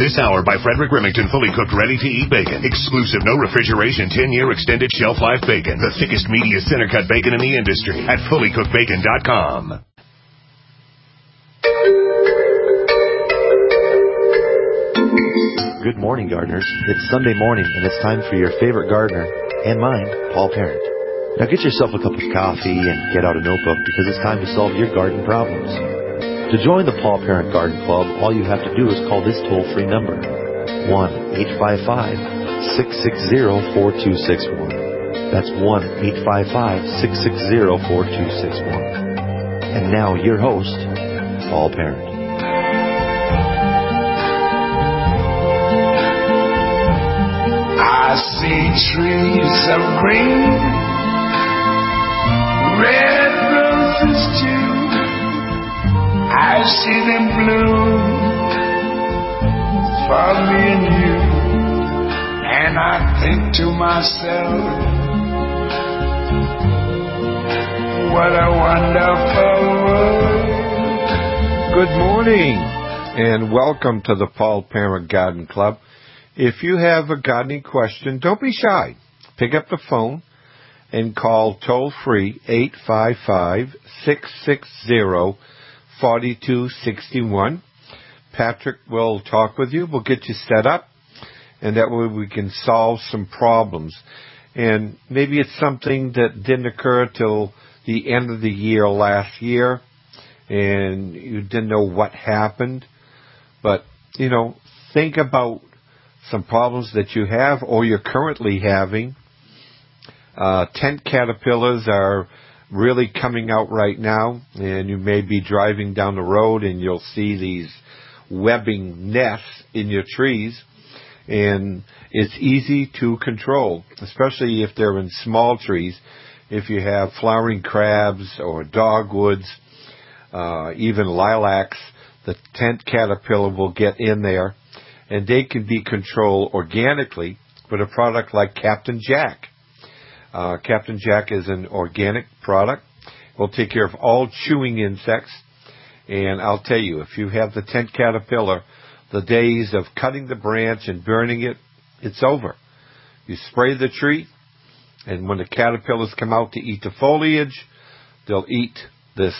This hour by Frederick Remington, fully cooked, ready-to-eat bacon. Exclusive, no refrigeration, 10-year extended shelf life bacon. The thickest, meatiest center-cut bacon in the industry at fullycookedbacon.com. Good morning, gardeners. It's Sunday morning, and it's time for your favorite gardener, and mine, Paul Parent. Now get yourself a cup of coffee and get out a notebook because it's time to solve your garden problems. To join the Paul Parent Garden Club, all you have to do is call this toll-free number, 1-855-660-4261. That's 1-855-660-4261. And now your host, Paul Parent. I see trees of green, red roses too. I see them bloom for me and you. And I think to myself, what a wonderful world. Good morning, and welcome to the Paul Parent Garden Club. If you have a gardening question, don't be shy. Pick up the phone and call toll-free 855-660-4261. Patrick will talk with you. We'll get you set up, and that way we can solve some problems. And maybe it's something that didn't occur till the end of the year last year, and you didn't know what happened. But, think about some problems that you have or you're currently having. Tent caterpillars are really coming out right now, and you may be driving down the road and you'll see these webbing nests in your trees, and it's easy to control, especially if they're in small trees. If you have flowering crabs or dogwoods, even lilacs, the tent caterpillar will get in there, and they can be controlled organically with a product like Captain Jack. Captain Jack is an organic product. It will take care of all chewing insects. And I'll tell you, if you have the tent caterpillar, the days of cutting the branch and burning it, it's over. You spray the tree, and when the caterpillars come out to eat the foliage, they'll eat this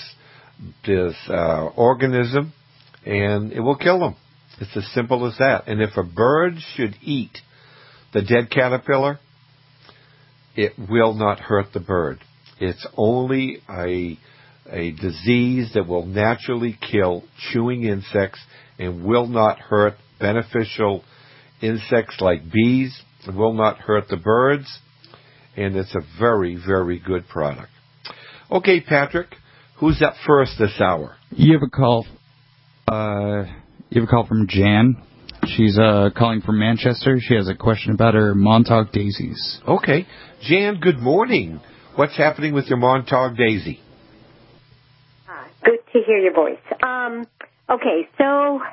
organism, and it will kill them. It's as simple as that. And if a bird should eat the dead caterpillar, it will not hurt the bird. It's only a disease that will naturally kill chewing insects and will not hurt beneficial insects like bees. It will not hurt the birds. And it's a very, very good product. Okay, Patrick, who's up first this hour? You have a call. You have a call from Jan. She's calling from Manchester. She has a question about her Montauk daisies. Okay. Jan, good morning. What's happening with your Montauk daisy? Good to hear your voice. Okay, so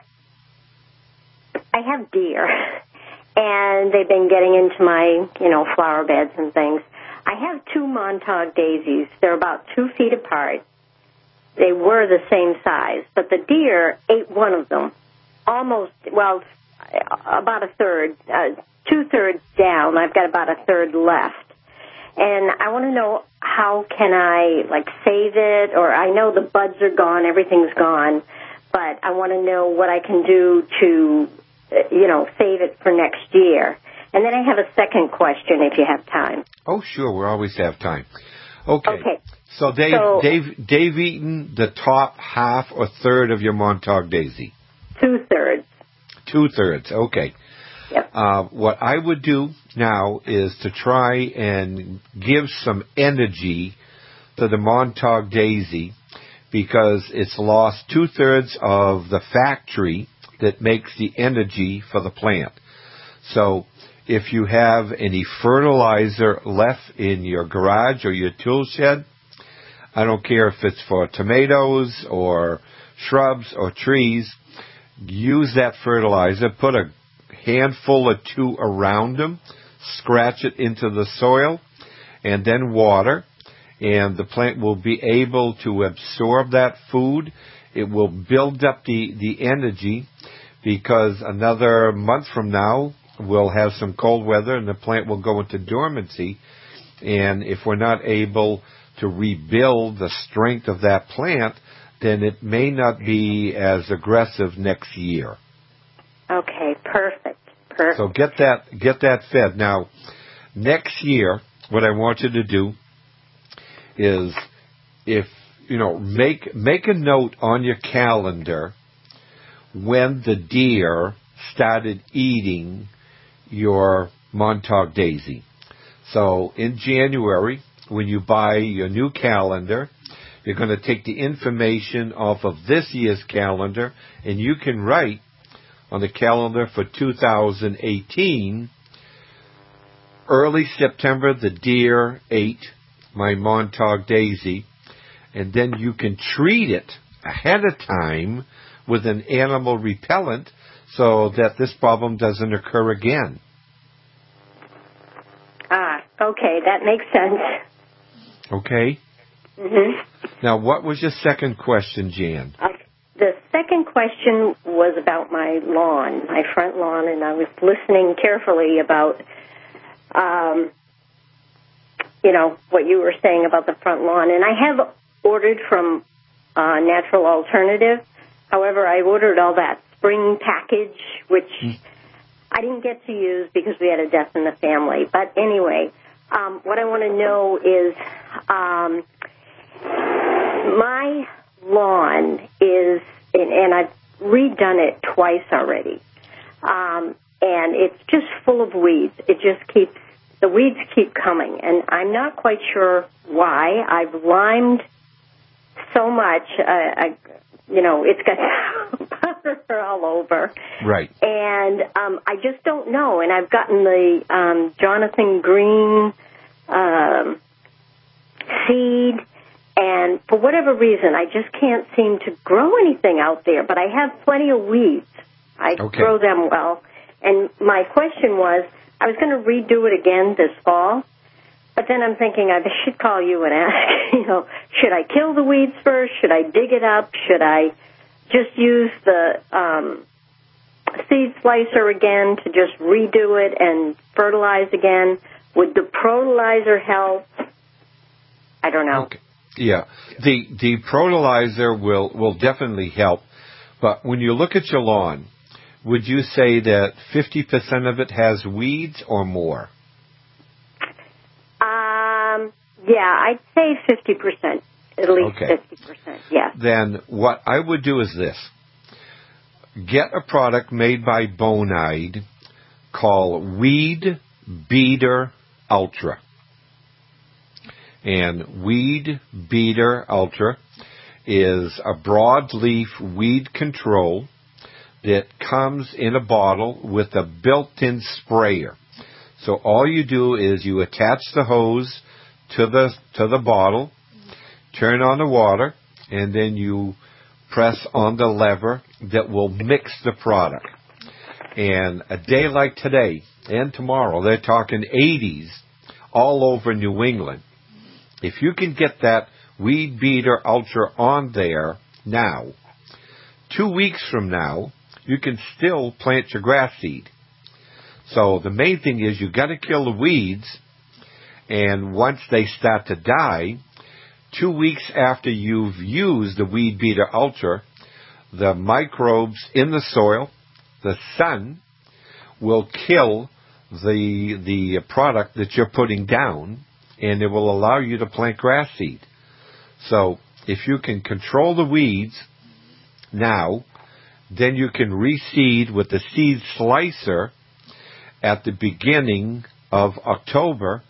I have deer, and they've been getting into my, flower beds and things. I have two Montauk daisies. They're about 2 feet apart. They were the same size, but the deer ate one of them. About a third, 2/3 down. I've got about a third left. And I want to know, how can I, save it? Or I know the buds are gone, everything's gone, but I want to know what I can do to, save it for next year. And then I have a second question, if you have time. Oh, sure. We always have time. Okay. So they've eaten the top half or third of your Montauk daisy? 2/3. 2/3, okay. Yep. What I would do now is to try and give some energy to the Montauk daisy, because it's lost 2/3 of the factory that makes the energy for the plant. So if you have any fertilizer left in your garage or your tool shed, I don't care if it's for tomatoes or shrubs or trees, use that fertilizer, put a handful or two around them, scratch it into the soil, and then water, and the plant will be able to absorb that food. It will build up the energy, because another month from now we'll have some cold weather and the plant will go into dormancy. And if we're not able to rebuild the strength of that plant, then it may not be as aggressive next year. Okay, perfect. So get that fed. Now, next year, what I want you to do is, make a note on your calendar when the deer started eating your Montauk daisy. So in January, when you buy your new calendar, you're going to take the information off of this year's calendar, and you can write on the calendar for 2018, early September, the deer ate my Montauk daisy, and then you can treat it ahead of time with an animal repellent so that this problem doesn't occur again. Okay, that makes sense. Okay. Mm-hmm. Now, what was your second question, Jan? The second question was about my lawn, my front lawn, and I was listening carefully about, what you were saying about the front lawn. And I have ordered from Natural Alternative. However, I ordered all that spring package, which I didn't get to use because we had a death in the family. But anyway, what I want to know is my lawn is, and I've redone it twice already, and it's just full of weeds. The weeds keep coming, and I'm not quite sure why. I've limed so much, it's got powder all over. Right. And I just don't know. And I've gotten the Jonathan Green seed, and for whatever reason, I just can't seem to grow anything out there. But I have plenty of weeds. I grow them well. And my question was, I was going to redo it again this fall, but then I'm thinking I should call you and ask, should I kill the weeds first? Should I dig it up? Should I just use the seed slicer again to just redo it and fertilize again? Would the fertilizer help? I don't know. Okay. Yeah, the fertilizer will definitely help, but when you look at your lawn, would you say that 50% of it has weeds or more? Yeah, I'd say 50%, at least 50%, yeah. Then what I would do is this. Get a product made by Bonide called Weed Beater Ultra. And Weed Beater Ultra is a broadleaf weed control that comes in a bottle with a built-in sprayer. So all you do is you attach the hose to the bottle, turn on the water, and then you press on the lever that will mix the product. And a day like today and tomorrow, they're talking 80s all over New England. If you can get that Weed Beater Ultra on there now, 2 weeks from now, you can still plant your grass seed. So the main thing is you got to kill the weeds, and once they start to die, 2 weeks after you've used the Weed Beater Ultra, the microbes in the soil, the sun, will kill the product that you're putting down, and it will allow you to plant grass seed. So if you can control the weeds now, then you can reseed with the seed slicer at the beginning of October,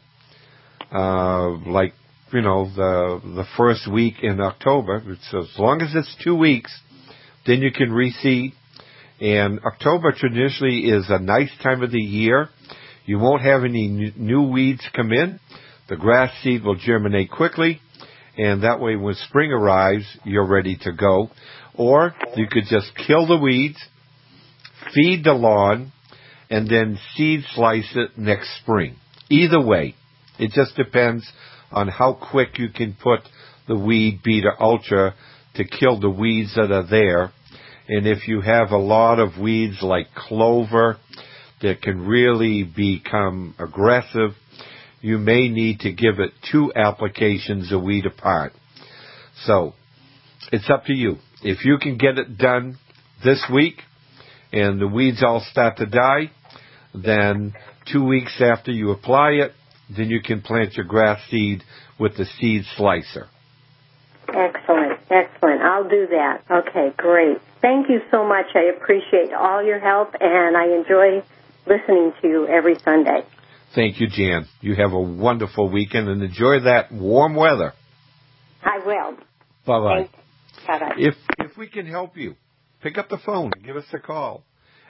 the first week in October. So as long as it's 2 weeks, then you can reseed. And October traditionally is a nice time of the year. You won't have any new weeds come in. The grass seed will germinate quickly, and that way when spring arrives, you're ready to go. Or you could just kill the weeds, feed the lawn, and then seed slice it next spring. Either way, it just depends on how quick you can put the Weed Beater Ultra to kill the weeds that are there. And if you have a lot of weeds like clover that can really become aggressive, you may need to give it 2 applications a weed apart. So it's up to you. If you can get it done this week and the weeds all start to die, then 2 weeks after you apply it, then you can plant your grass seed with the seed slicer. Excellent, excellent. I'll do that. Okay, great. Thank you so much. I appreciate all your help, and I enjoy listening to you every Sunday. Thank you, Jan. You have a wonderful weekend and enjoy that warm weather. I will. Bye-bye. Bye-bye. If we can help you, pick up the phone and give us a call.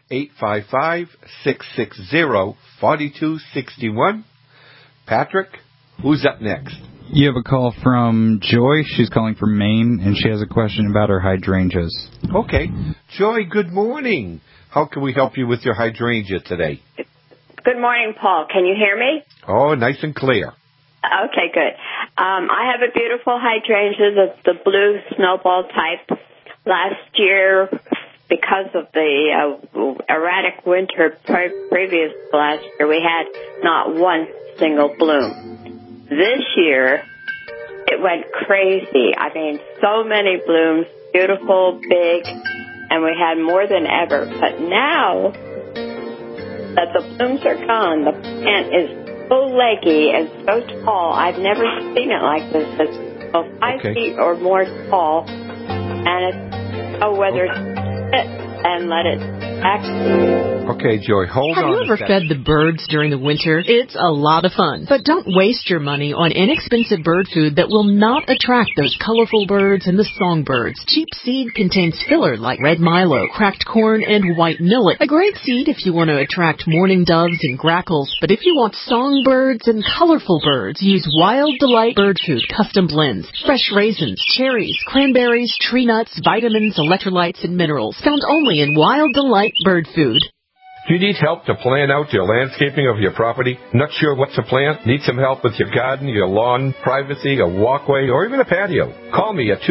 855-660-4261. Patrick, who's up next? You have a call from Joy. She's calling from Maine, and she has a question about her hydrangeas. Okay. Joy, good morning. How can we help you with your hydrangea today? Good morning, Paul. Can you hear me? Oh, nice and clear. Okay, good. I have a beautiful hydrangea, the blue snowball type. Last year, because of the erratic winter previous to last year, we had not one single bloom. This year, it went crazy. I mean, so many blooms, beautiful, big, and we had more than ever. But now that the blooms are gone, the plant is so leggy and so tall. I've never seen it like this. It's 5 feet or more tall, and it's whether it's sit and let it act. Okay, Joy, hold on. Have you ever fed the birds during the winter? It's a lot of fun. But don't waste your money on inexpensive bird food that will not attract those colorful birds and the songbirds. Cheap seed contains filler like red milo, cracked corn, and white millet. A great seed if you want to attract mourning doves and grackles. But if you want songbirds and colorful birds, use Wild Delight Bird Food Custom Blends. Fresh raisins, cherries, cranberries, tree nuts, vitamins, electrolytes, and minerals. Found only in Wild Delight Bird Food. Do you need help to plan out your landscaping of your property? Not sure what to plant? Need some help with your garden, your lawn, privacy, a walkway, or even a patio? Call me at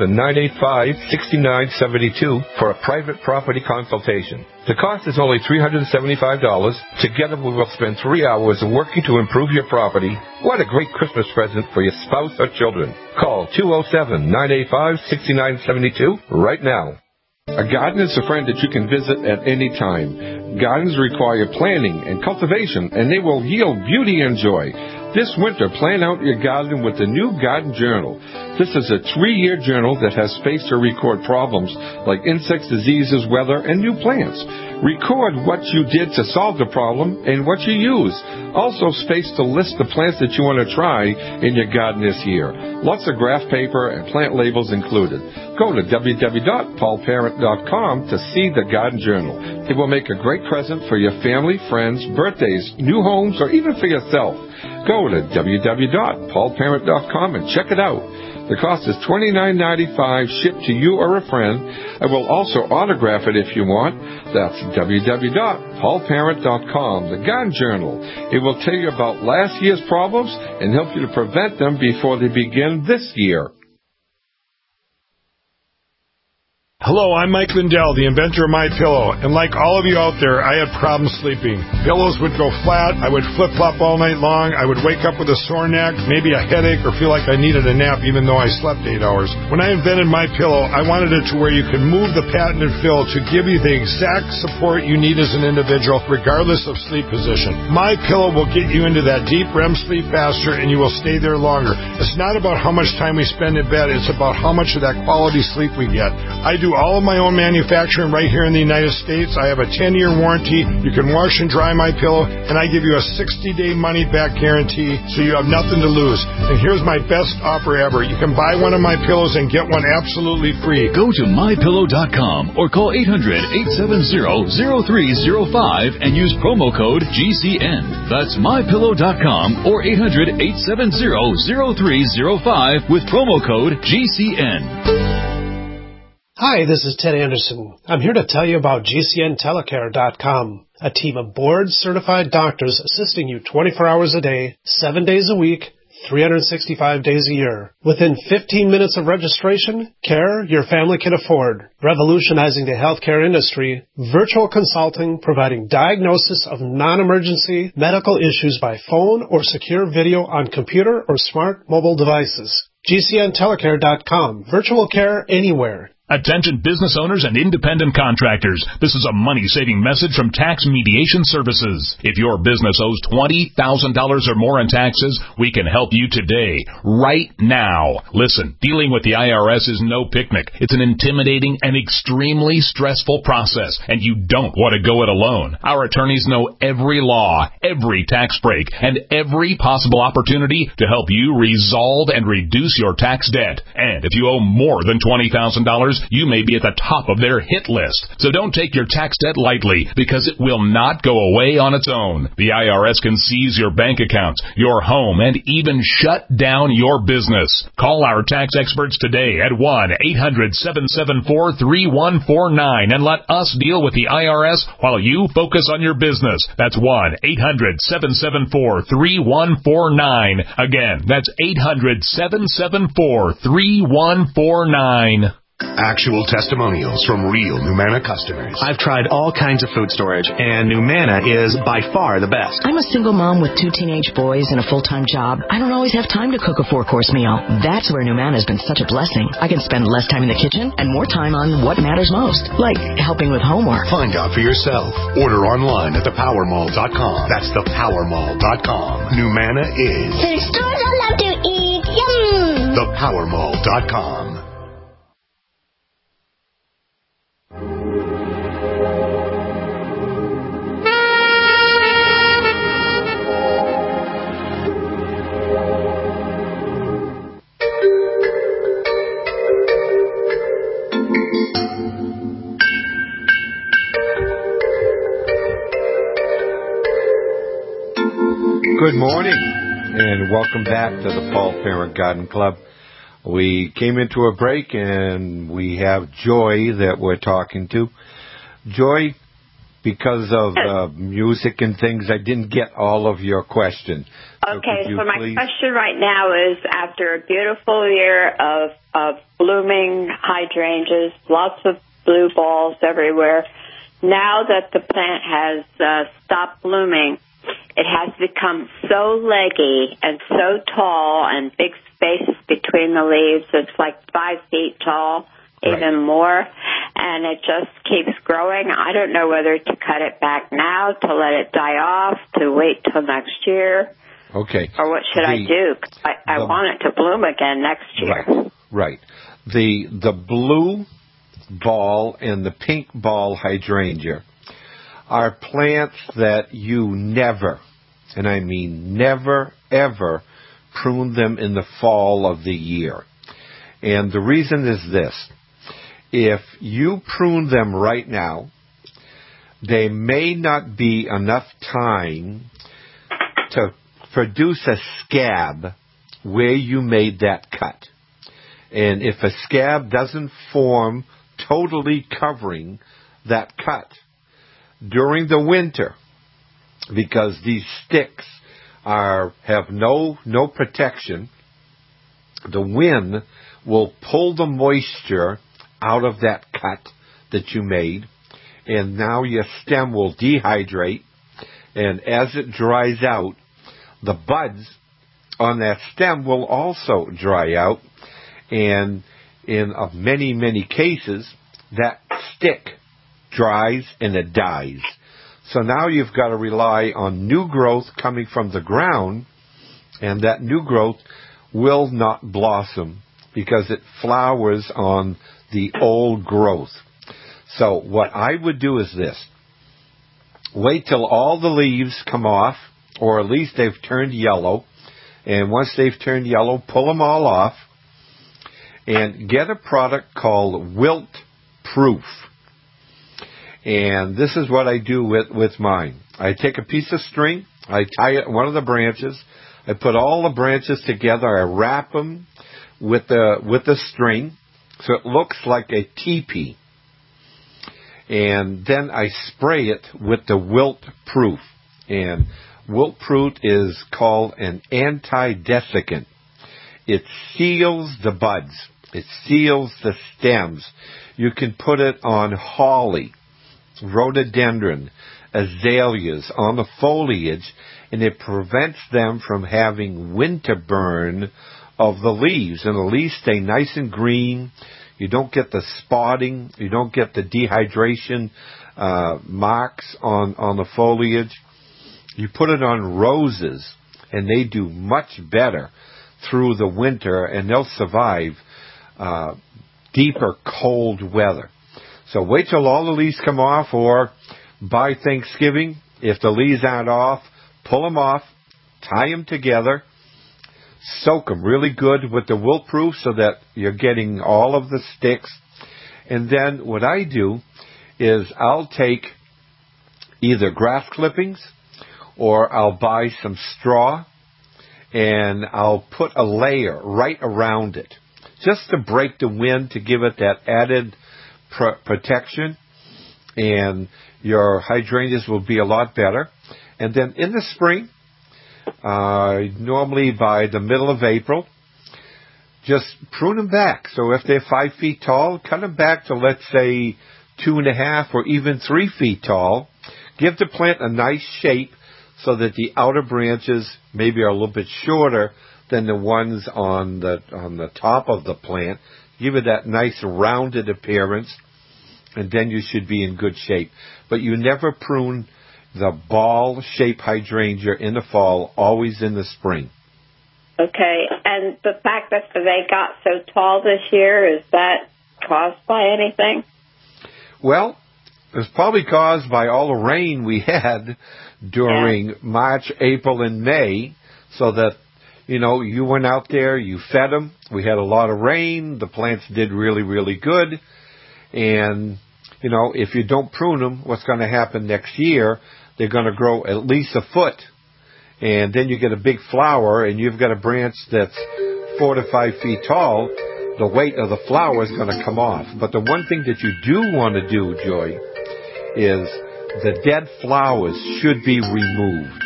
207-985-6972 for a private property consultation. The cost is only $375. Together we will spend 3 hours working to improve your property. What a great Christmas present for your spouse or children. Call 207-985-6972 right now. A garden is a friend that you can visit at any time. Gardens require planning and cultivation, and they will yield beauty and joy. This winter, plan out your garden with the new Garden Journal. This is a 3-year journal that has space to record problems like insects, diseases, weather, and new plants. Record what you did to solve the problem and what you use. Also space to list the plants that you want to try in your garden this year. Lots of graph paper and plant labels included. Go to www.paulparent.com to see the Garden Journal. It will make a great present for your family, friends, birthdays, new homes, or even for yourself. Go to www.paulparent.com and check it out. The cost is $29.95 shipped to you or a friend. I will also autograph it if you want. That's www.paulparent.com, the Garden Journal. It will tell you about last year's problems and help you to prevent them before they begin this year. Hello, I'm Mike Lindell, the inventor of MyPillow, and like all of you out there, I had problems sleeping. Pillows would go flat, I would flip-flop all night long, I would wake up with a sore neck, maybe a headache, or feel like I needed a nap even though I slept 8 hours. When I invented MyPillow, I wanted it to where you could move the patented fill to give you the exact support you need as an individual, regardless of sleep position. MyPillow will get you into that deep REM sleep faster, and you will stay there longer. It's not about how much time we spend in bed, it's about how much of that quality sleep we get. I do all of my own manufacturing right here in the United States. I have a 10-year warranty. You can wash and dry my pillow, and I give you a 60-day money-back guarantee, so you have nothing to lose. And here's my best offer ever. You can buy one of my pillows and get one absolutely free. Go to MyPillow.com or call 800-870-0305 and use promo code GCN. That's MyPillow.com or 800-870-0305 with promo code GCN. Hi, this is Ted Anderson. I'm here to tell you about GCNTelecare.com, a team of board-certified doctors assisting you 24 hours a day, 7 days a week, 365 days a year. Within 15 minutes of registration, care your family can afford. Revolutionizing the healthcare industry, virtual consulting providing diagnosis of non-emergency medical issues by phone or secure video on computer or smart mobile devices. GCNtelecare.com. Virtual care anywhere. Attention business owners and independent contractors. This is a money-saving message from Tax Mediation Services. If your business owes $20,000 or more in taxes, we can help you today, right now. Listen, dealing with the IRS is no picnic. It's an intimidating and extremely stressful process, and you don't want to go it alone. Our attorneys know every law, every tax break, and every possible opportunity to help you resolve and reduce your tax debt. And if you owe more than $20,000, you may be at the top of their hit list. So don't take your tax debt lightly, because it will not go away on its own. The IRS can seize your bank accounts, your home, and even shut down your business. Call our tax experts today at 1-800-774-3149 and let us deal with the IRS while you focus on your business. That's 1-800-774-3149. Again, that's 800-774-3149. Actual testimonials from real Numana customers. I've tried all kinds of food storage, and Numana is by far the best. I'm a single mom with 2 teenage boys and a full-time job. I don't always have time to cook a 4-course meal. That's where Numana has been such a blessing. I can spend less time in the kitchen and more time on what matters most, like helping with homework. Find out for yourself. Order online at thepowermall.com. That's thepowermall.com. Numana is food stores I love to eat. Yum! Thepowermall.com. Good morning, and welcome back to the Paul Parent Garden Club. We came into a break, and we have Joy that we're talking to. Joy, because of music and things, I didn't get all of your question. Okay, so my question right now is, after a beautiful year of blooming hydrangeas, lots of blue balls everywhere, now that the plant has stopped blooming, it has become so leggy and so tall and big spaces between the leaves. It's like 5 feet tall, even more, and it just keeps growing. I don't know whether to cut it back now, to let it die off, to wait till next year. Okay. Or what should I do? I want it to bloom again next year. Right. The blue ball and the pink ball hydrangea are plants that you never, and I mean never, ever prune them in the fall of the year. And the reason is this. If you prune them right now, there may not be enough time to produce a scab where you made that cut. And if a scab doesn't form totally covering that cut during the winter, because these sticks have no protection, the wind will pull the moisture out of that cut that you made, and now your stem will dehydrate, and as it dries out, the buds on that stem will also dry out, and in many, many cases, that stick dries and it dies. So now you've got to rely on new growth coming from the ground, and that new growth will not blossom because it flowers on the old growth. So what I would do is this. Wait till all the leaves come off, or at least they've turned yellow, and once they've turned yellow, pull them all off, and get a product called Wilt Proof. And this is what I do with mine. I take a piece of string, I tie it on one of the branches, I put all the branches together, I wrap them with the string so it looks like a teepee. And then I spray it with the Wilt Proof. And Wiltproof is called an anti-desiccant. It seals the buds. It seals the stems. You can put it on holly, rhododendron, azaleas, on the foliage, and it prevents them from having winter burn of the leaves. And the leaves stay nice and green. You don't get the spotting. You don't get the dehydration marks on the foliage. You put it on roses, and they do much better through the winter, and they'll survive deeper cold weather. So wait till all the leaves come off, or by Thanksgiving, if the leaves aren't off, pull them off, tie them together, soak them really good with the Wiltproof so that you're getting all of the sticks. And then what I do is I'll take either grass clippings or I'll buy some straw and I'll put a layer right around it just to break the wind, to give it that added protection, and your hydrangeas will be a lot better. And then in the spring, normally by the middle of April, just prune them back. So if they're 5 feet tall, cut them back to, let's say, 2.5 or even 3 feet tall. Give the plant a nice shape so that the outer branches maybe are a little bit shorter than the ones on the top of the plant. Give it that nice rounded appearance, and then you should be in good shape. But you never prune the ball-shaped hydrangea in the fall, always in the spring. Okay, and the fact that they got so tall this year, is that caused by anything? Well, it's probably caused by all the rain we had during March, April, and May, so that, you went out there, you fed them. We had a lot of rain. The plants did really, really good. And, if you don't prune them, what's going to happen next year? They're going to grow at least a foot. And then you get a big flower, and you've got a branch that's 4 to 5 feet tall. The weight of the flower is going to come off. But the one thing that you do want to do, Joy, is the dead flowers should be removed.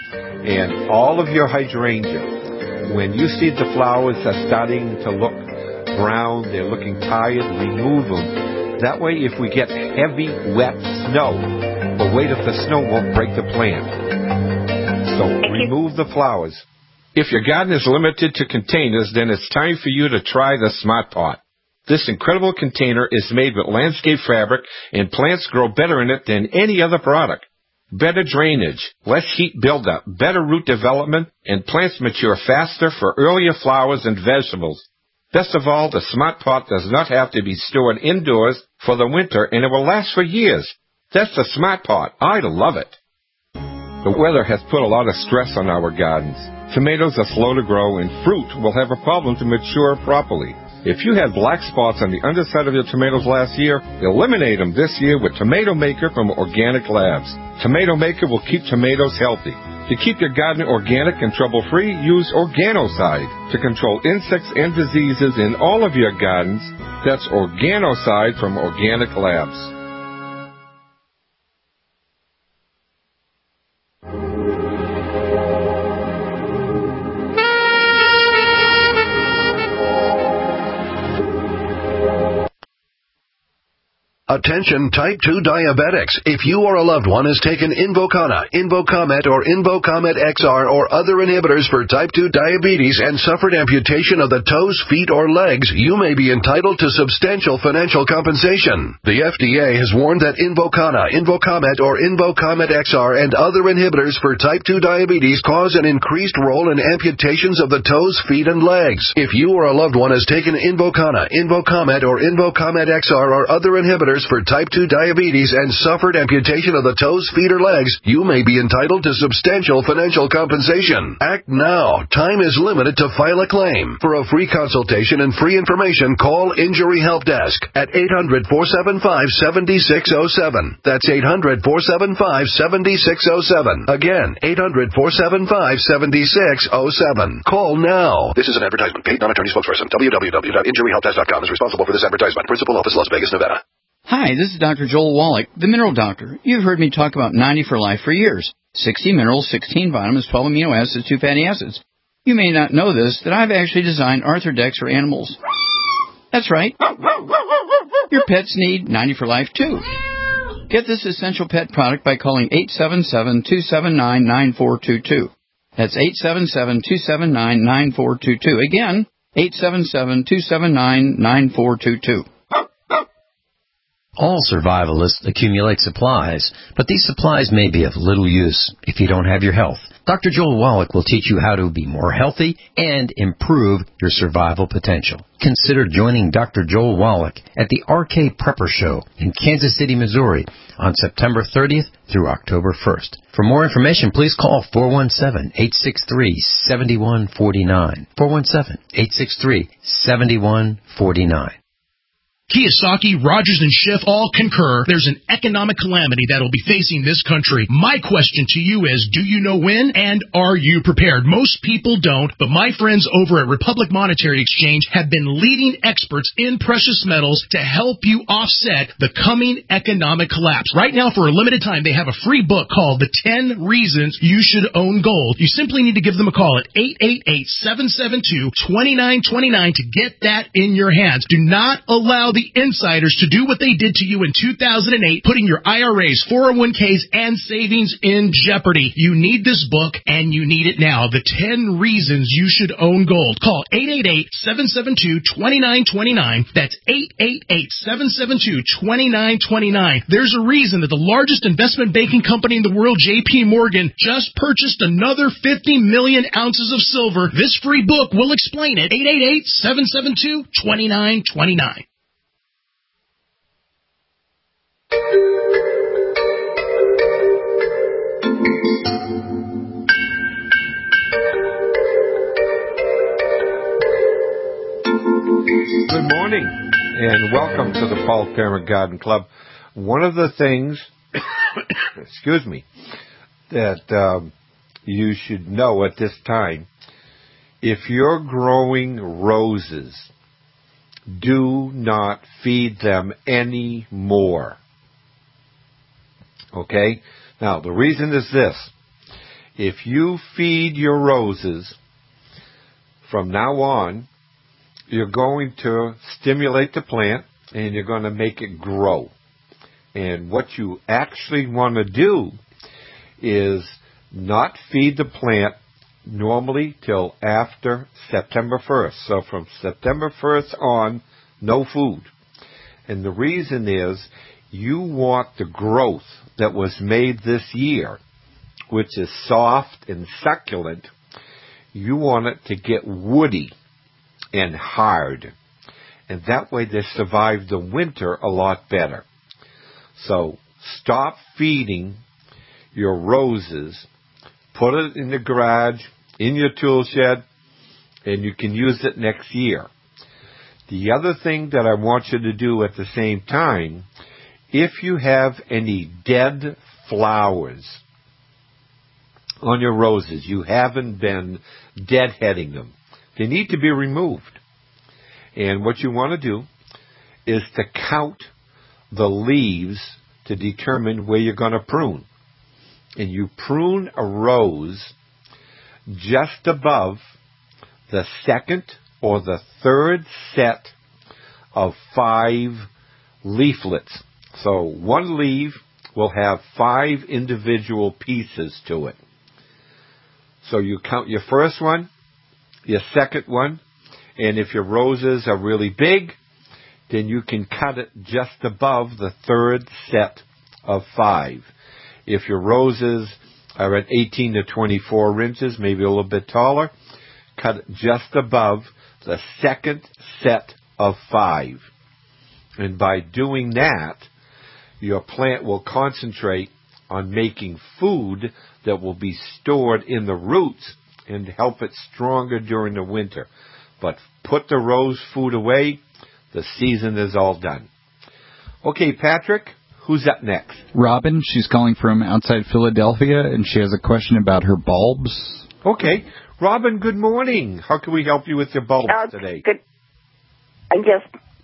And all of your hydrangea, when you see the flowers are starting to look brown, they're looking tired, remove them. That way, if we get heavy, wet snow, the weight of the snow won't break the plant. So remove the flowers. If your garden is limited to containers, then it's time for you to try the Smart Pot. This incredible container is made with landscape fabric, and plants grow better in it than any other product. Better drainage, less heat buildup, better root development, and plants mature faster for earlier flowers and vegetables. Best of all, the Smart Pot does not have to be stored indoors for the winter, and it will last for years. That's the Smart Pot. I love it. The weather has put a lot of stress on our gardens. Tomatoes are slow to grow, and fruit will have a problem to mature properly. If you had black spots on the underside of your tomatoes last year, eliminate them this year with Tomato Maker from Organic Labs. Tomato Maker will keep tomatoes healthy. To keep your garden organic and trouble-free, use Organocide to control insects and diseases in all of your gardens. That's Organocide from Organic Labs. Attention type 2 diabetics. If you or a loved one has taken Invokana, Invokamet, or Invokamet XR or other inhibitors for type 2 diabetes and suffered amputation of the toes, feet, or legs, you may be entitled to substantial financial compensation. The FDA has warned that Invokana, Invokamet, or Invokamet XR and other inhibitors for type 2 diabetes cause an increased role in amputations of the toes, feet, and legs. If you or a loved one has taken Invokana, Invokamet, or Invokamet XR or other inhibitors for type 2 diabetes and suffered amputation of the toes, feet, or legs, you may be entitled to substantial financial compensation. Act now. Time is limited to file a claim. For a free consultation and free information, call Injury Help Desk at 800-475-7607. That's 800-475-7607. Again, 800-475-7607. Call now. This is an advertisement paid non-attorney spokesperson. www.injuryhelpdesk.com is responsible for this advertisement. Principal Office, Las Vegas, Nevada. Hi, this is Dr. Joel Wallach, the Mineral Doctor. You've heard me talk about 90 for Life for years. 60 minerals, 16 vitamins, 12 amino acids, 2 fatty acids. You may not know this, that I've actually designed Arthrodex for animals. That's right. Your pets need 90 for Life, too. Get this essential pet product by calling 877-279-9422. That's 877-279-9422. Again, 877-279-9422. All survivalists accumulate supplies, but these supplies may be of little use if you don't have your health. Dr. Joel Wallach will teach you how to be more healthy and improve your survival potential. Consider joining Dr. Joel Wallach at the RK Prepper Show in Kansas City, Missouri on September 30th through October 1st. For more information, please call 417-863-7149. 417-863-7149. Kiyosaki, Rogers, and Schiff all concur there's an economic calamity that will be facing this country. My question to you is, do you know when, and are you prepared? Most people don't, but my friends over at Republic Monetary Exchange have been leading experts in precious metals to help you offset the coming economic collapse. Right now, for a limited time, they have a free book called The 10 Reasons You Should Own Gold. You simply need to give them a call at 888-772-2929 to get that in your hands. Do not allow the insiders to do what they did to you in 2008, putting your IRAs, 401ks, and savings in jeopardy. You need this book, and you need it now. The 10 Reasons You Should Own Gold. Call 888-772-2929. That's 888-772-2929. There's a reason that the largest investment banking company in the world, J.P. Morgan, just purchased another 50 million ounces of silver. This free book will explain it. 888-772-2929. Good morning, and welcome to the Paul Parent Garden Club. One of the things, excuse me, that you should know at this time, if you're growing roses, do not feed them anymore. Okay? Now, the reason is this. If you feed your roses from now on, you're going to stimulate the plant and you're going to make it grow. And what you actually want to do is not feed the plant normally till after September 1st. So from September 1st on, no food. And the reason is you want the growth that was made this year, which is soft and succulent, you want it to get woody and hard. And that way they survive the winter a lot better. So stop feeding your roses. Put it in the garage, in your tool shed, and you can use it next year. The other thing that I want you to do at the same time, if you have any dead flowers on your roses, you haven't been deadheading them, they need to be removed. And what you want to do is to count the leaves to determine where you're going to prune. And you prune a rose just above the second or the third set of 5 leaflets. So one leaf will have 5 individual pieces to it. So you count your first one, your second one, and if your roses are really big, then you can cut it just above the third set of 5. If your roses are at 18 to 24 inches, maybe a little bit taller, cut it just above the second set of 5. And by doing that, your plant will concentrate on making food that will be stored in the roots and help it stronger during the winter. But put the rose food away, the season is all done. Okay, Patrick, who's up next? Robin, she's calling from outside Philadelphia, and she has a question about her bulbs. Okay. Robin, good morning. How can we help you with your bulbs today? Good. I just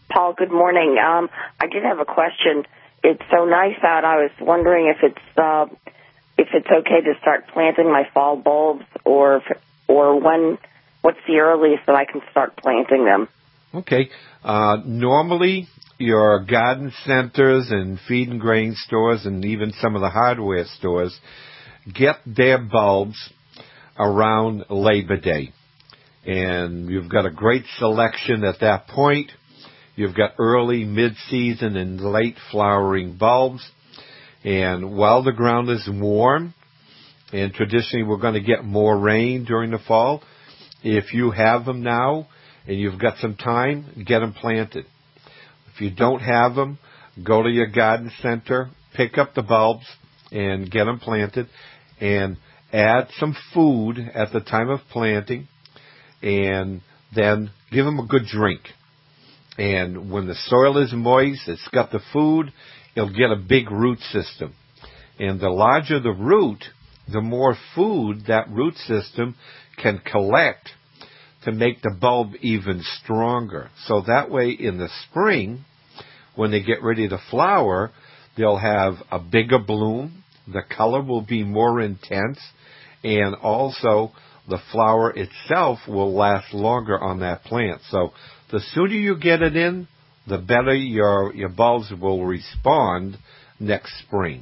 Paul, good morning. I did have a question. It's so nice out. I was wondering if it's okay to start planting my fall bulbs, or what's the earliest that I can start planting them? Okay. Normally, your garden centers and feed and grain stores and even some of the hardware stores get their bulbs around Labor Day. And you've got a great selection at that point. You've got early, mid-season, and late flowering bulbs. And while the ground is warm, and traditionally we're going to get more rain during the fall, if you have them now and you've got some time, get them planted. If you don't have them, go to your garden center, pick up the bulbs, and get them planted. And add some food at the time of planting, and then give them a good drink. And when the soil is moist, it's got the food, it'll get a big root system. And the larger the root, the more food that root system can collect to make the bulb even stronger. So that way in the spring, when they get ready to flower, they'll have a bigger bloom, the color will be more intense, and also the flower itself will last longer on that plant. So the sooner you get it in, the better your bulbs will respond next spring.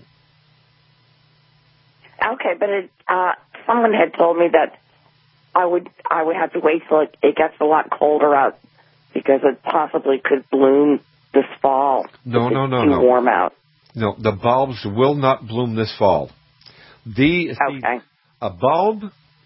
Okay, but someone had told me that I would have to wait till it gets a lot colder out, because it possibly could bloom this fall. No. Too warm out. No, the bulbs will not bloom this fall. A bulb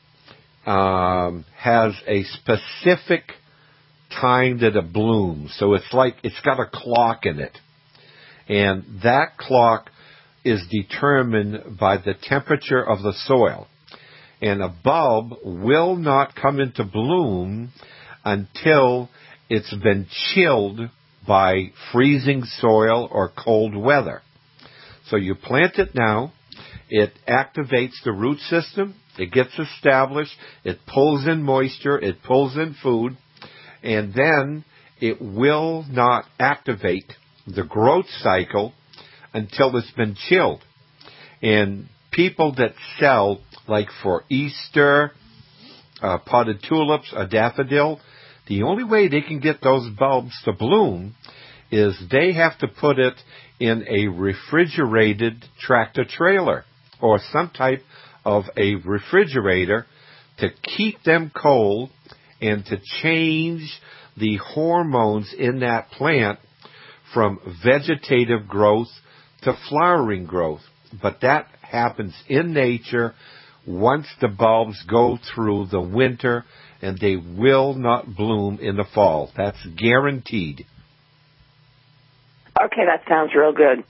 has a specific time that it blooms. So it's got a clock in it. And that clock is determined by the temperature of the soil. And a bulb will not come into bloom until it's been chilled by freezing soil or cold weather. So you plant it now, it activates the root system, it gets established, it pulls in moisture, it pulls in food, and then it will not activate the growth cycle until it's been chilled. And people that sell, like for Easter, potted tulips, a daffodil, the only way they can get those bulbs to bloom is they have to put it in a refrigerated tractor trailer or some type of a refrigerator to keep them cold and to change the hormones in that plant from vegetative growth to flowering growth. But that happens in nature once the bulbs go through the winter, and they will not bloom in the fall. That's guaranteed. Okay, that sounds real good.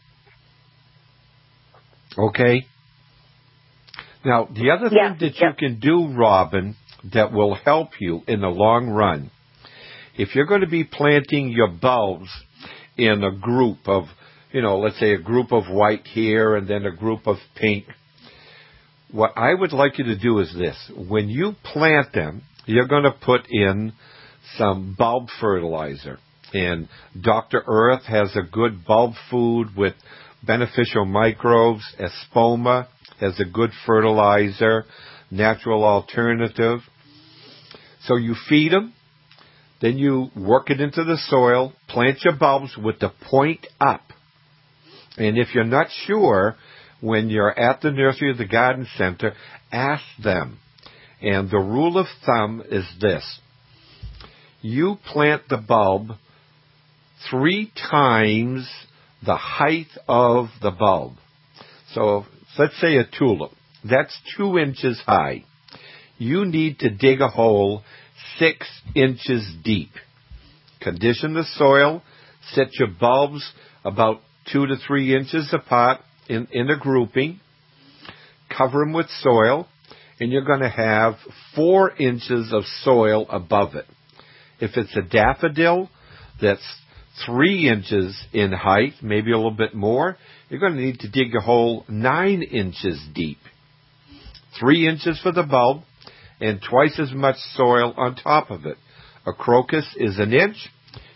Okay. Now, the other thing that you can do, Robin, that will help you in the long run, if you're going to be planting your bulbs in a group of, let's say a group of white here and then a group of pink, what I would like you to do is this. When you plant them, you're going to put in some bulb fertilizer. And Dr. Earth has a good bulb food with beneficial microbes. Espoma has a good fertilizer, natural alternative. So you feed them, then you work it into the soil, plant your bulbs with the point up. And if you're not sure, when you're at the nursery or the garden center, ask them. And the rule of thumb is this. You plant the bulb 3 times the height of the bulb. So let's say a tulip. That's 2 inches high. You need to dig a hole 6 inches deep. Condition the soil. Set your bulbs about 2 to 3 inches apart in a grouping. Cover them with soil. And you're going to have 4 inches of soil above it. If it's a daffodil that's 3 inches in height, maybe a little bit more, you're going to need to dig a hole 9 inches deep. 3 inches for the bulb and twice as much soil on top of it. A crocus is 1 inch.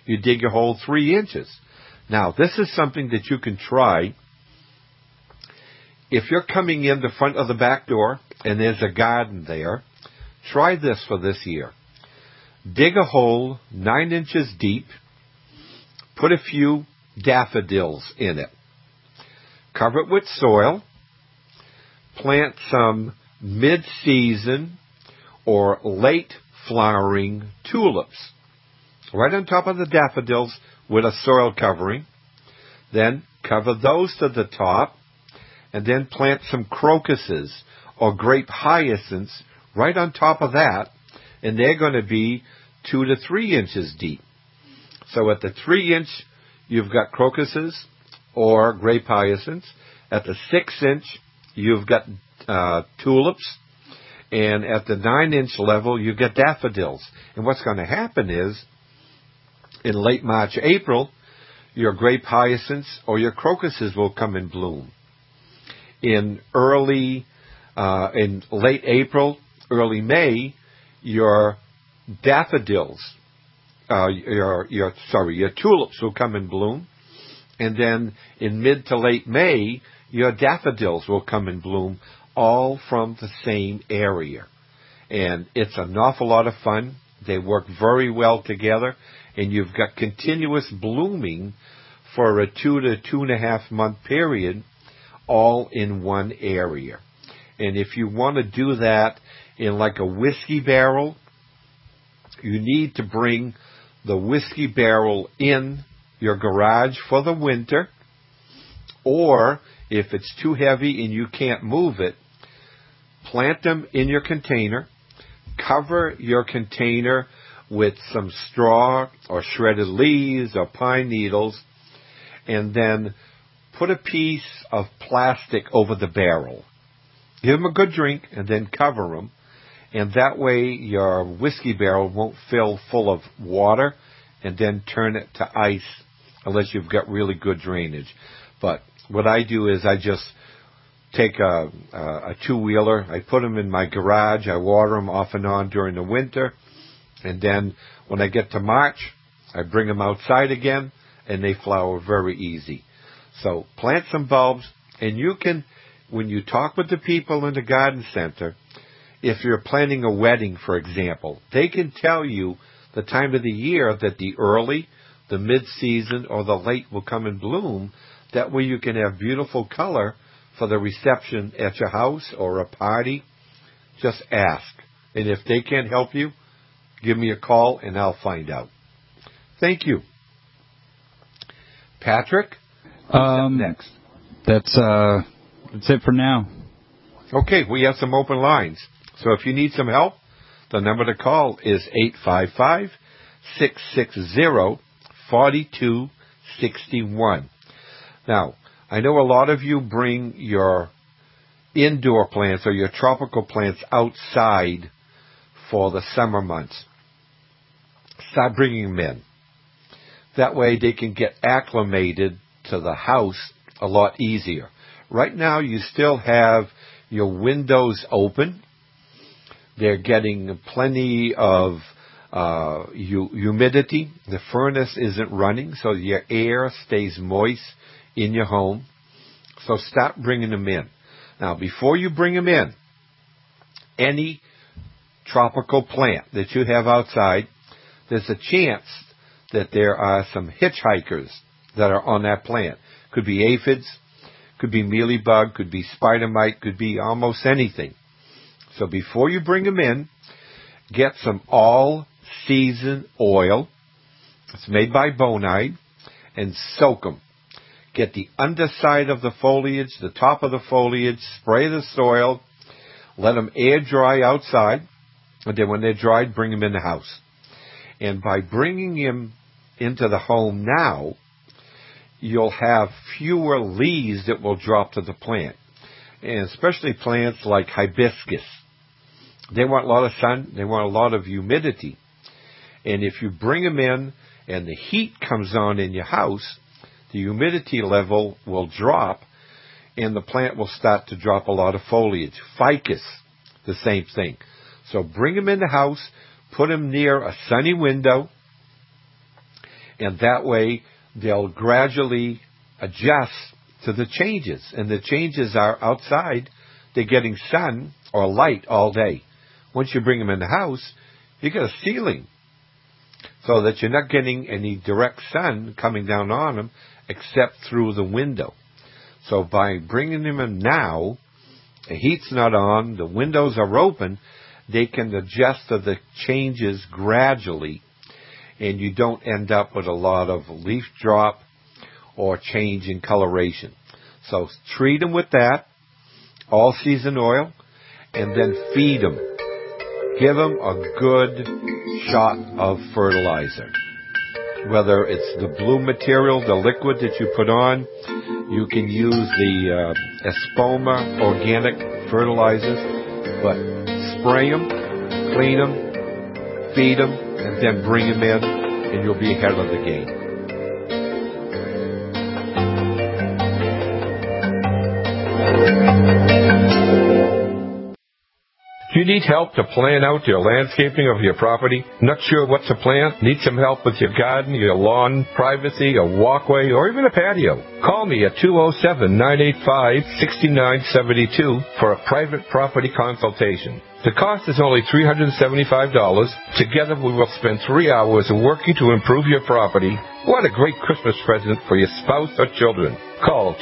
you dig a hole 3 inches. Now, this is something that you can try. If you're coming in the front of the back door and there's a garden there, try this for this year. Dig a hole 9 inches deep. Put a few daffodils in it. Cover it with soil. Plant some mid-season or late flowering tulips right on top of the daffodils with a soil covering. Then cover those to the top, and then plant some crocuses or grape hyacinths right on top of that, and they're going to be 2 to 3 inches deep. So at the 3 inch, you've got crocuses or grape hyacinths. At the 6 inch, you've got tulips. And at the 9 inch level, you've got daffodils. And what's going to happen is, in late March, April, your grape hyacinths or your crocuses will come in bloom. In late April, early May, your daffodils, your tulips will come in bloom. And then in mid to late May, your daffodils will come in bloom, all from the same area. And it's an awful lot of fun. They work very well together, and you've got continuous blooming for a 2 to 2.5 month period, all in one area. And if you want to do that in like a whiskey barrel, you need to bring the whiskey barrel in your garage for the winter, or if it's too heavy and you can't move it, plant them in your container, cover your container with some straw or shredded leaves or pine needles, and then put a piece of plastic over the barrel. Give them a good drink and then cover them, and that way your whiskey barrel won't fill full of water and then turn it to ice unless you've got really good drainage. But what I do is I just take a two-wheeler, I put them in my garage, I water them off and on during the winter, and then when I get to March, I bring them outside again, and they flower very easy. So plant some bulbs, and you can, when you talk with the people in the garden center, if you're planning a wedding, for example, they can tell you the time of the year that the early, the mid-season, or the late will come in bloom. That way you can have beautiful color for the reception at your house or a party. Just ask. And if they can't help you, give me a call and I'll find out. Thank you. Patrick? Next. That's it for now. Okay, we have some open lines. So if you need some help, the number to call is 855-660-4261. Now, I know a lot of you bring your indoor plants or your tropical plants outside for the summer months. Start bringing them in. That way they can get acclimated to the house a lot easier. Right now you still have your windows open. They're getting plenty of humidity. The furnace isn't running, so your air stays moist in your home. So stop bringing them in. Now, before you bring them in, any tropical plant that you have outside, there's a chance that there are some hitchhikers that are on that plant. Could be aphids, could be mealybug, could be spider mite, could be almost anything. So before you bring them in, get some all-season oil. It's made by Bonide, and soak them. Get the underside of the foliage, the top of the foliage, spray the soil, let them air dry outside, and then when they're dried, bring them in the house. And by bringing them into the home now, you'll have fewer leaves that will drop to the plant. And especially plants like hibiscus. They want a lot of sun, they want a lot of humidity. And if you bring them in and the heat comes on in your house, the humidity level will drop and the plant will start to drop a lot of foliage. Ficus, the same thing. So bring them in the house, put them near a sunny window, And that way, they'll gradually adjust to the changes. And the changes are outside, they're getting sun or light all day. Once you bring them in the house, you get a ceiling so that you're not getting any direct sun coming down on them except through the window. So by bringing them in now, the heat's not on, the windows are open, they can adjust to the changes gradually, and you don't end up with a lot of leaf drop or change in coloration. So treat them with that, all-season oil, and then feed them. Give them a good shot of fertilizer. Whether it's the blue material, the liquid that you put on, you can use the Espoma organic fertilizers, but spray them, clean them, feed them, and then bring them in, and you'll be ahead of the game. Do you need help to plan out your landscaping of your property? Not sure what to plant? Need some help with your garden, your lawn, privacy, a walkway, or even a patio? Call me at 207-985-6972 for a private property consultation. The cost is only $375. Together we will spend 3 hours working to improve your property. What a great Christmas present for your spouse or children. Call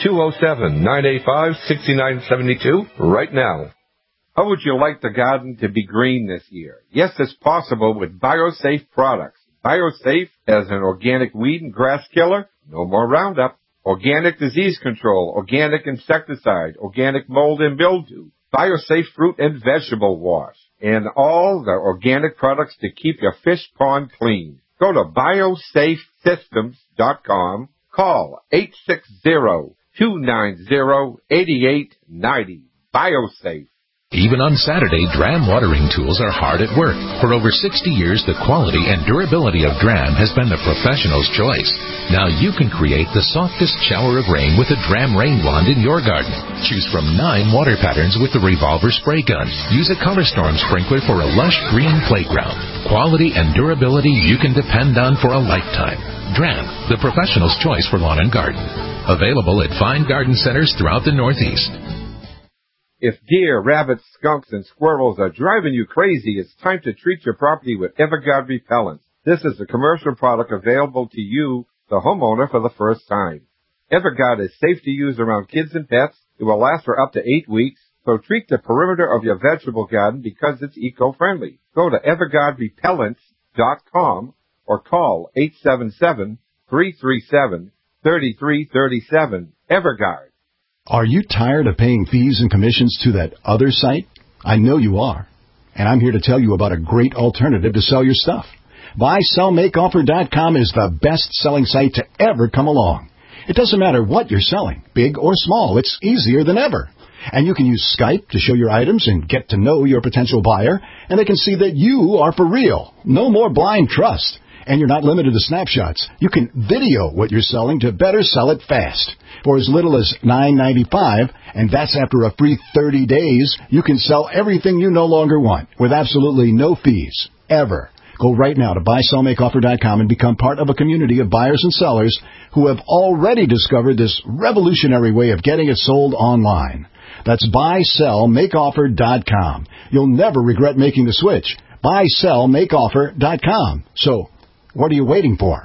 207-985-6972 right now. How would you like the garden to be green this year? Yes, it's possible with BioSafe products. BioSafe has an organic weed and grass killer, no more Roundup, organic disease control, organic insecticide, organic mold and mildew, BioSafe fruit and vegetable wash, and all the organic products to keep your fish pond clean. Go to biosafesystems.com. Call 860-290-8890. BioSafe. Even on Saturday, Dram watering tools are hard at work. For over 60 years, the quality and durability of Dram has been the professional's choice. Now you can create the softest shower of rain with a Dram rain wand in your garden. Choose from 9 water patterns with the revolver spray gun. Use a Color Storm sprinkler for a lush green playground. Quality and durability you can depend on for a lifetime. Dram, the professional's choice for lawn and garden. Available at fine garden centers throughout the Northeast. If deer, rabbits, skunks, and squirrels are driving you crazy, it's time to treat your property with Everguard Repellent. This is a commercial product available to you, the homeowner, for the first time. Everguard is safe to use around kids and pets. It will last for up to 8 weeks, so treat the perimeter of your vegetable garden because it's eco-friendly. Go to everguardrepellents.com or call 877-337-3337. Everguard. Are you tired of paying fees and commissions to that other site? I know you are. And I'm here to tell you about a great alternative to sell your stuff. BuySellMakeOffer.com is the best-selling site to ever come along. It doesn't matter what you're selling, big or small. It's easier than ever. And you can use Skype to show your items and get to know your potential buyer, and they can see that you are for real. No more blind trust. And you're not limited to snapshots. You can video what you're selling to better sell it fast. For as little as $9.95, and that's after a free 30 days, you can sell everything you no longer want with absolutely no fees, ever. Go right now to BuySellMakeOffer.com and become part of a community of buyers and sellers who have already discovered this revolutionary way of getting it sold online. That's BuySellMakeOffer.com. You'll never regret making the switch. BuySellMakeOffer.com. So, what are you waiting for?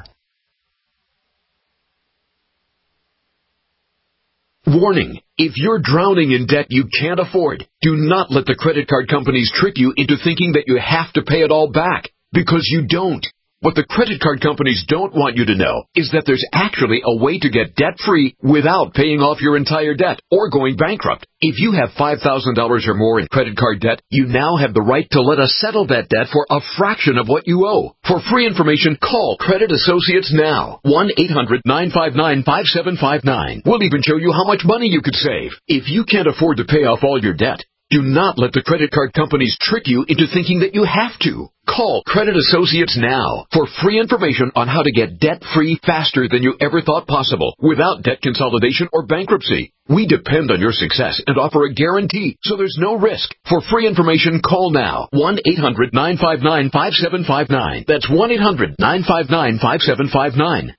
Warning. If you're drowning in debt you can't afford, do not let the credit card companies trick you into thinking that you have to pay it all back, because you don't. What the credit card companies don't want you to know is that there's actually a way to get debt-free without paying off your entire debt or going bankrupt. If you have $5,000 or more in credit card debt, you now have the right to let us settle that debt for a fraction of what you owe. For free information, call Credit Associates now. 1-800-959-5759. We'll even show you how much money you could save. If you can't afford to pay off all your debt, Do not let the credit card companies trick you into thinking that you have to. Call Credit Associates now for free information on how to get debt-free faster than you ever thought possible without debt consolidation or bankruptcy. We depend on your success and offer a guarantee, so there's no risk. For free information, call now. 1-800-959-5759. That's 1-800-959-5759.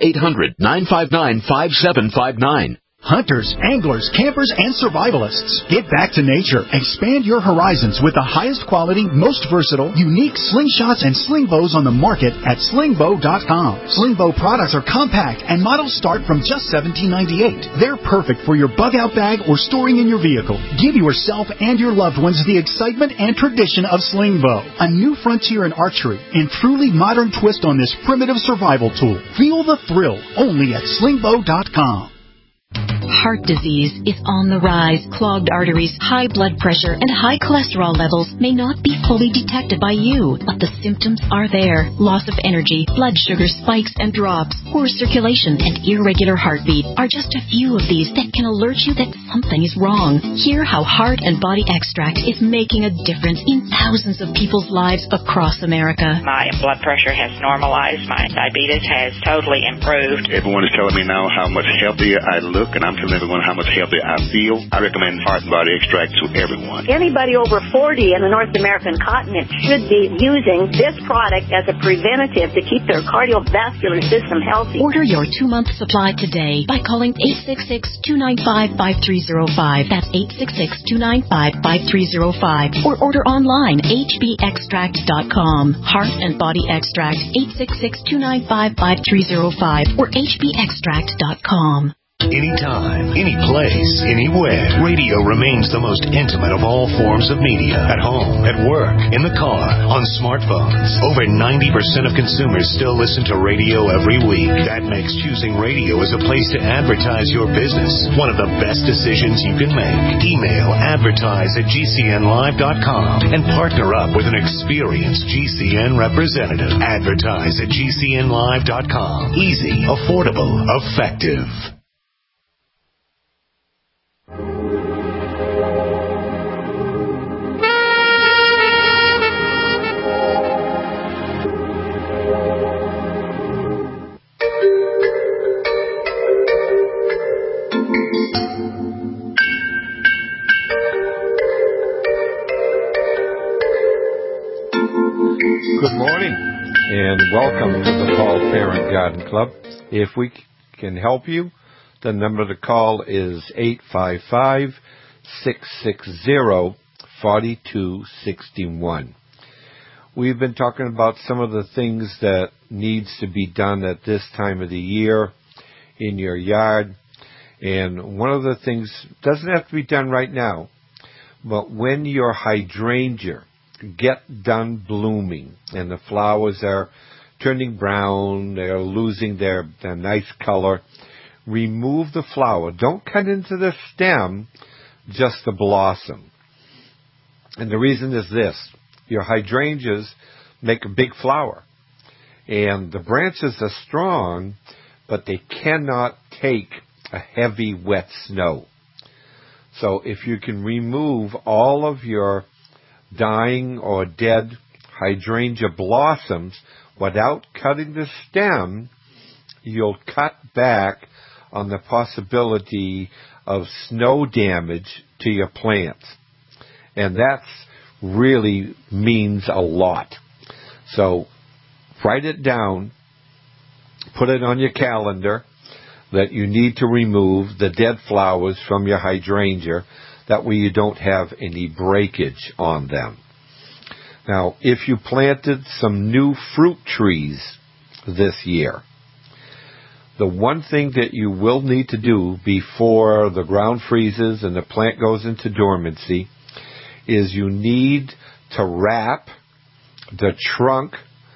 1-800-959-5759. Hunters, anglers, campers, and survivalists. Get back to nature. Expand your horizons with the highest quality, most versatile, unique slingshots and sling bows on the market at slingbow.com. Slingbow products are compact and models start from just $17.98. They're perfect for your bug-out bag or storing in your vehicle. Give yourself and your loved ones the excitement and tradition of Slingbow, a new frontier in archery and truly modern twist on this primitive survival tool. Feel the thrill only at slingbow.com. Heart disease is on the rise. Clogged arteries, high blood pressure, and high cholesterol levels may not be fully detected by you, but the symptoms are there. Loss of energy, blood sugar spikes and drops, poor circulation, and irregular heartbeat are just a few of these that can alert you that something is wrong. Hear how Heart and Body Extract is making a difference in thousands of people's lives across America. My blood pressure has normalized. My diabetes has totally improved. Everyone is telling me now how much healthier I look, and I'm telling everyone how much healthier I feel. I recommend Heart and Body Extract to everyone. Anybody over 40 in the North American continent should be using this product as a preventative to keep their cardiovascular system healthy. Order your 2-month supply today by calling 866-295-5305. That's 866-295-5305. Or order online, hbextract.com. Heart and Body Extract, 866-295-5305 or hbextract.com. Anytime, any place, anywhere. Radio remains the most intimate of all forms of media. At home, at work, in the car, on smartphones. Over 90% of consumers still listen to radio every week. That makes choosing radio as a place to advertise your business one of the best decisions you can make. Email advertise@gcnlive.com and partner up with an experienced GCN representative. Advertise at gcnlive.com. Easy, affordable, effective. Good morning, and welcome to the Paul Parent Garden Club. If we can help you, the number to call is 855-660-4261. We've been talking about some of the things that needs to be done at this time of the year in your yard. And one of the things doesn't have to be done right now, but when your hydrangea get done blooming and the flowers are turning brown, they're losing their nice color, remove the flower. Don't cut into the stem, just the blossom. And the reason is this: your hydrangeas make a big flower, and the branches are strong, but they cannot take a heavy wet snow. So if you can remove all of your dying or dead hydrangea blossoms without cutting the stem, you'll cut back on the possibility of snow damage to your plants. And that really means a lot. So write it down, put it on your calendar that you need to remove the dead flowers from your hydrangea. That way you don't have any breakage on them. Now, if you planted some new fruit trees this year, the one thing that you will need to do before the ground freezes and the plant goes into dormancy is you need to wrap the trunk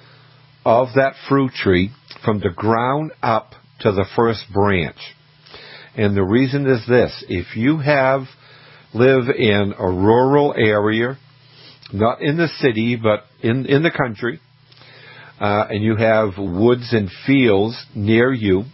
of that fruit tree from the ground up to the first branch. And the reason is this: if you live in a rural area, not in the city, but in the country, and you have woods and fields near you,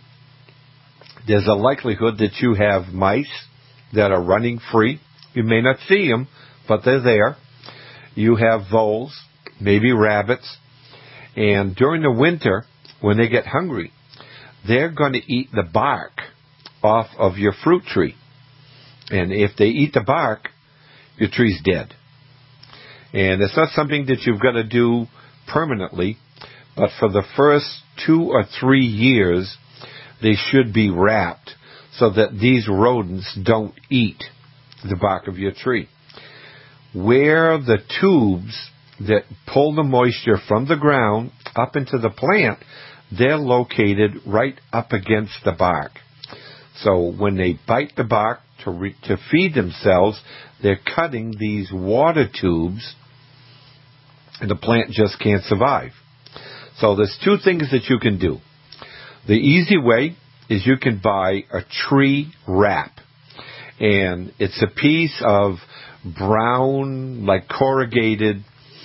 there's a likelihood that you have mice that are running free. You may not see them, but they're there. You have voles, maybe rabbits, and during the winter, when they get hungry, they're going to eat the bark off of your fruit tree. And if they eat the bark, your tree's dead. And it's not something that you've got to do permanently, but for the first 2 or 3 years, they should be wrapped so that these rodents don't eat the bark of your tree. Where the tubes that pull the moisture from the ground up into the plant, they're located right up against the bark. So when they bite the bark to feed themselves, they're cutting these water tubes, and the plant just can't survive. So there's 2 things that you can do. The easy way is you can buy a tree wrap, and it's a piece of brown, like corrugated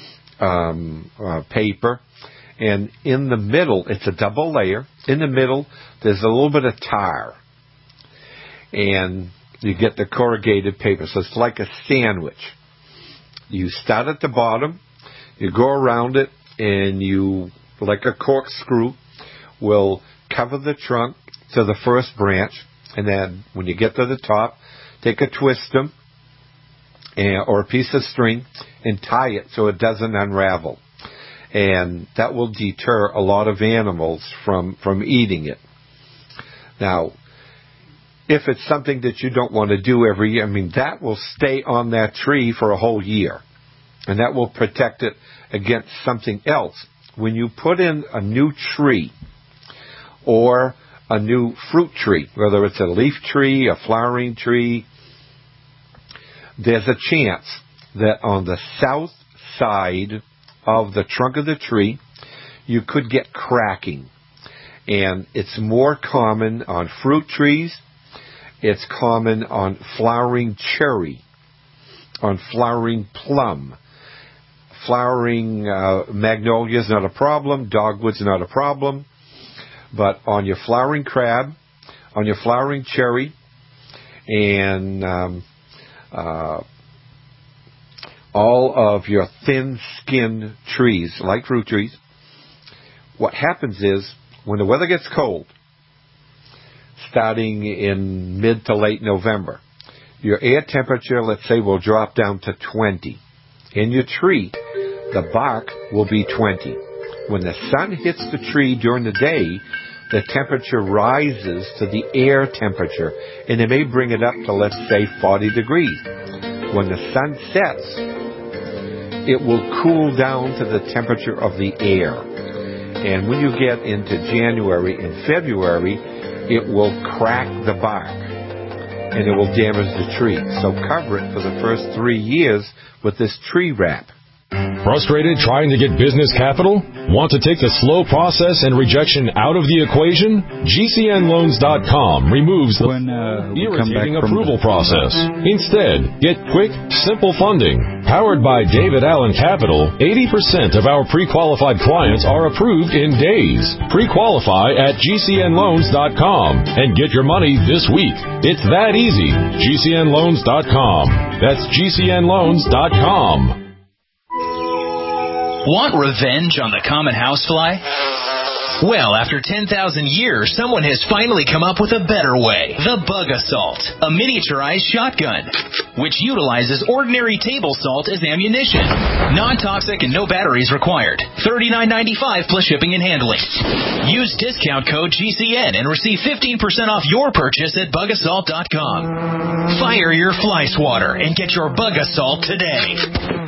paper, and in the middle, it's a double layer. In the middle, there's a little bit of tar, and you get the corrugated paper. So it's like a sandwich. You start at the bottom, you go around it, and you, like a corkscrew, will cover the trunk to the first branch, and then when you get to the top, take a twistum or a piece of string and tie it so it doesn't unravel. And that will deter a lot of animals from eating it. Now, if it's something that you don't want to do every year, that will stay on that tree for a whole year. And that will protect it against something else. When you put in a new tree or a new fruit tree, whether it's a leaf tree, a flowering tree, there's a chance that on the south side of the trunk of the tree, you could get cracking. And it's more common on fruit trees. It's common on flowering cherry, on flowering plum. Flowering magnolia is not a problem. Dogwood's not a problem. But on your flowering crab, on your flowering cherry, and all of your thin-skinned trees, like fruit trees, what happens is, when the weather gets cold, starting in mid to late November, your air temperature, let's say, will drop down to 20. In your tree, the bark will be 20. When the sun hits the tree during the day, the temperature rises to the air temperature, and it may bring it up to, let's say, 40 degrees. When the sun sets, it will cool down to the temperature of the air. And when you get into January and February, it will crack the bark, and it will damage the tree. So cover it for the first 3 years with this tree wrap. Frustrated trying to get business capital? Want to take the slow process and rejection out of the equation? GCNLoans.com removes the irritating approval process. Instead, get quick, simple funding. Powered by David Allen Capital, 80% of our pre-qualified clients are approved in days. Pre-qualify at GCNLoans.com and get your money this week. It's that easy. GCNLoans.com. That's GCNLoans.com. Want revenge on the common housefly? Well, after 10,000 years, someone has finally come up with a better way. The Bug Assault, a miniaturized shotgun, which utilizes ordinary table salt as ammunition. Non-toxic and no batteries required. $39.95 plus shipping and handling. Use discount code GCN and receive 15% off your purchase at bugassault.com. Fire your fly swatter and get your Bug Assault today.